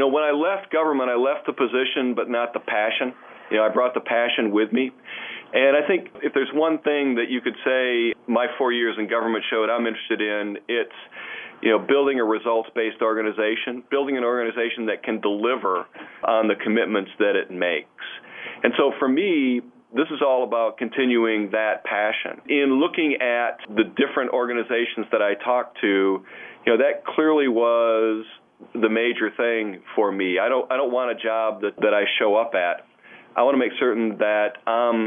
when I left government, I left the position but not the passion. I brought the passion with me. And I think if there's one thing that you could say my 4 years in government showed I'm interested in, it's building a results-based organization, building an organization that can deliver on the commitments that it makes. And so for me, this is all about continuing that passion. In looking at the different organizations that I talked to, that clearly was the major thing for me. I don't want a job that I show up at. I want to make certain that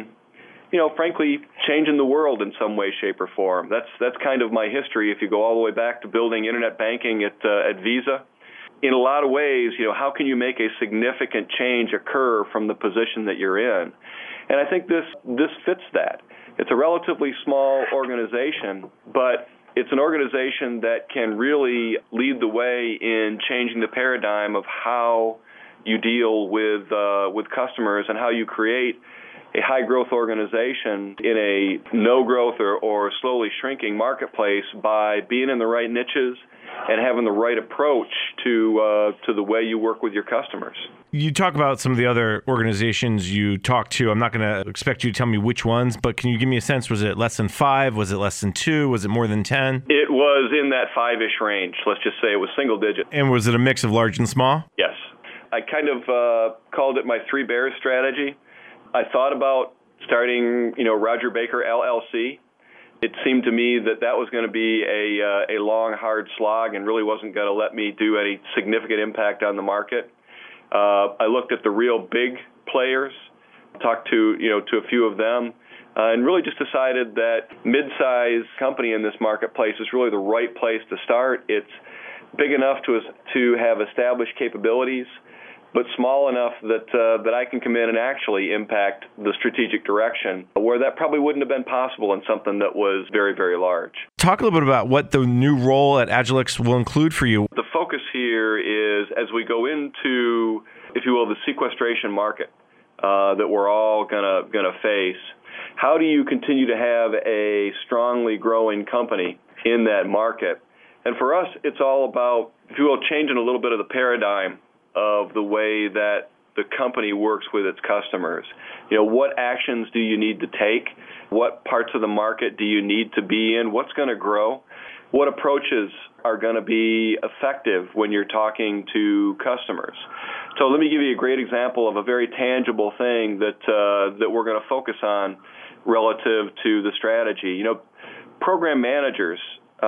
frankly, changing the world in some way, shape, or form. That's kind of my history. If you go all the way back to building internet banking at Visa, in a lot of ways, how can you make a significant change occur from the position that you're in? And I think this fits that. It's a relatively small organization, but it's an organization that can really lead the way in changing the paradigm of how you deal with customers and how you create a high-growth organization in a no-growth or slowly shrinking marketplace by being in the right niches and having the right approach to the way you work with your customers. You talk about some of the other organizations you talked to. I'm not going to expect you to tell me which ones, but can you give me a sense? Was it less than 5? Was it less than 2? Was it more than 10? It was in that 5-ish range. Let's just say it was single digit. And was it a mix of large and small? Yes. I kind of called it my 3 bears strategy. I thought about starting, Roger Baker LLC. It seemed to me that was going to be a long, hard slog and really wasn't going to let me do any significant impact on the market. I looked at the real big players, talked to a few of them, and really just decided that mid-size company in this marketplace is really the right place to start. It's big enough to have established capabilities, but small enough that I can come in and actually impact the strategic direction, where that probably wouldn't have been possible in something that was very, very large. Talk a little bit about what the new role at Agilex will include for you. The focus here is, as we go into, if you will, the sequestration market that we're all gonna face, how do you continue to have a strongly growing company in that market? And for us, it's all about, if you will, changing a little bit of the paradigm of the way that the company works with its customers. What actions do you need to take? What parts of the market do you need to be in? What's going to grow? What approaches are going to be effective when you're talking to customers? So let me give you a great example of a very tangible thing that we're going to focus on relative to the strategy. Program managers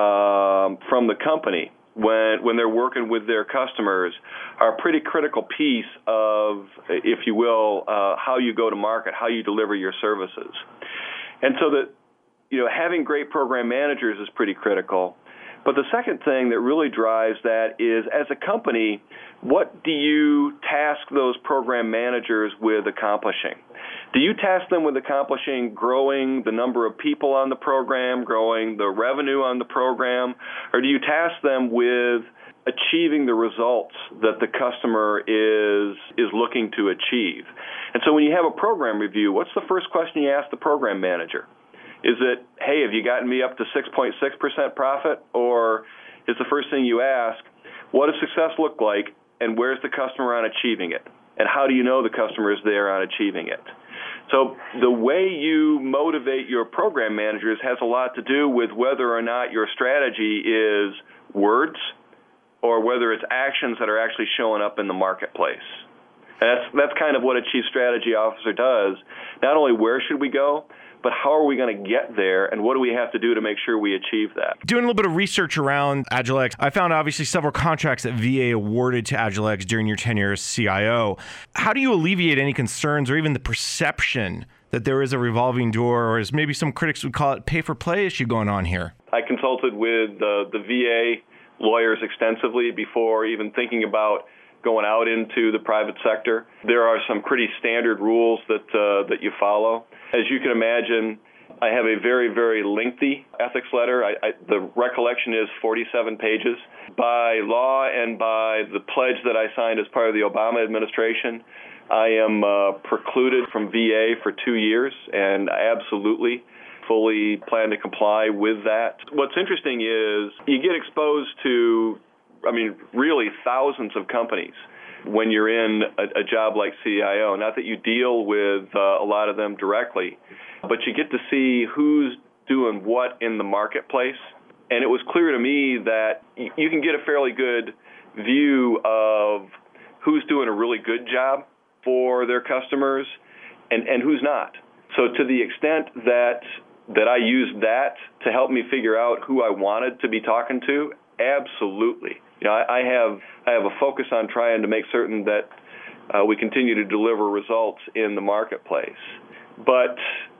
from the company, when they're working with their customers, are a pretty critical piece of, if you will, how you go to market, how you deliver your services. And so that, having great program managers is pretty critical. But the second thing that really drives that is, as a company, what do you task those program managers with accomplishing? Do you task them with accomplishing growing the number of people on the program, growing the revenue on the program, or do you task them with achieving the results that the customer is looking to achieve? And so when you have a program review, what's the first question you ask the program manager? Is it, hey, have you gotten me up to 6.6% profit? Or is the first thing you ask, what does success look like, and where's the customer on achieving it? And how do you know the customer is there on achieving it? So the way you motivate your program managers has a lot to do with whether or not your strategy is words or whether it's actions that are actually showing up in the marketplace. And that's kind of what a chief strategy officer does. Not only where should we go, but how are we going to get there, and what do we have to do to make sure we achieve that? Doing a little bit of research around Agilex, I found obviously several contracts that VA awarded to Agilex during your tenure as CIO. How do you alleviate any concerns or even the perception that there is a revolving door, or as maybe some critics would call it, pay-for-play issue going on here? I consulted with the VA lawyers extensively before even thinking about going out into the private sector. There are some pretty standard rules that you follow. As you can imagine, I have a very, very lengthy ethics letter. The recollection is 47 pages. By law and by the pledge that I signed as part of the Obama administration, I am precluded from VA for 2 years, and I absolutely fully plan to comply with that. What's interesting is you get exposed to, really thousands of companies when you're in a job like CIO. Not that you deal with a lot of them directly, but you get to see who's doing what in the marketplace. And it was clear to me that you can get a fairly good view of who's doing a really good job for their customers and who's not. So to the extent that I used that to help me figure out who I wanted to be talking to, absolutely. I have a focus on trying to make certain that we continue to deliver results in the marketplace. But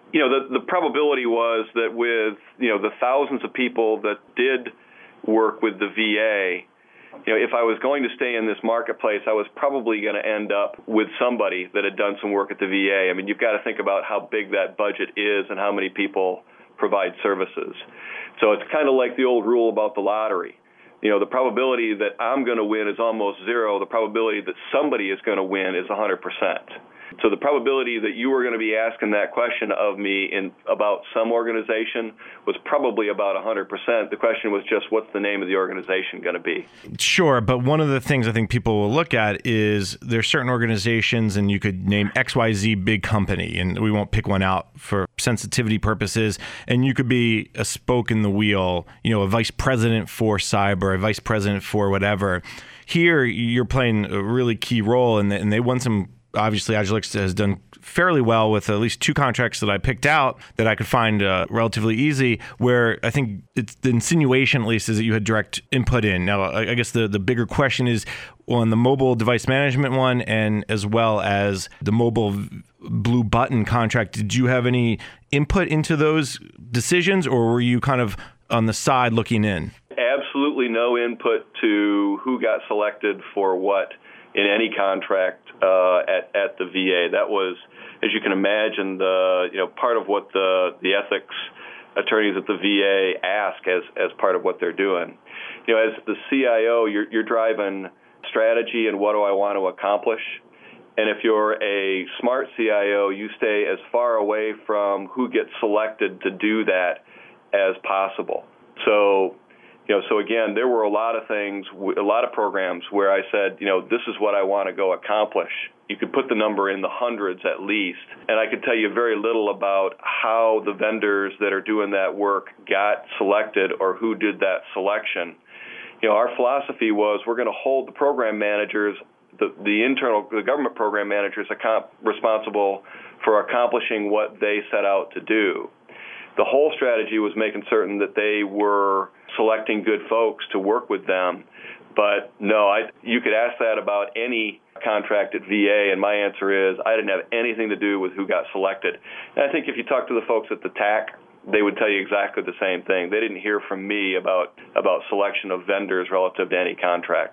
the probability was that with the thousands of people that did work with the VA, if I was going to stay in this marketplace, I was probably going to end up with somebody that had done some work at the VA. I mean, you've got to think about how big that budget is and how many people provide services. So it's kind of like the old rule about the lottery. The probability that I'm going to win is almost zero. The probability that somebody is going to win is 100%. So the probability that you were going to be asking that question of me about some organization was probably about 100%. The question was just, what's the name of the organization going to be? Sure, but one of the things I think people will look at is there's certain organizations, and you could name XYZ big company, and we won't pick one out for sensitivity purposes, and you could be a spoke in the wheel, a vice president for cyber, a vice president for whatever. Here, you're playing a really key role, and they won some. Obviously, Agilex has done fairly well with at least 2 contracts that I picked out that I could find relatively easy, where I think it's the insinuation, at least, is that you had direct input in. Now, I guess the bigger question is on the mobile device management one, and as well as the mobile Blue Button contract. Did you have any input into those decisions, or were you kind of on the side looking in? Absolutely no input to who got selected for what in any contract at the VA. That was, as you can imagine, part of what the ethics attorneys at the VA ask as part of what they're doing. As the CIO, you're driving strategy and what do I want to accomplish. And if you're a smart CIO, you stay as far away from who gets selected to do that as possible. So again, there were a lot of things, a lot of programs where I said, this is what I want to go accomplish. You could put the number in the hundreds at least, and I could tell you very little about how the vendors that are doing that work got selected or who did that selection. Our philosophy was we're going to hold the program managers, the government program managers responsible for accomplishing what they set out to do. The whole strategy was making certain that they were selecting good folks to work with them. But no, you could ask that about any contract at VA, and my answer is I didn't have anything to do with who got selected. And I think if you talk to the folks at the TAC, they would tell you exactly the same thing. They didn't hear from me about selection of vendors relative to any contract.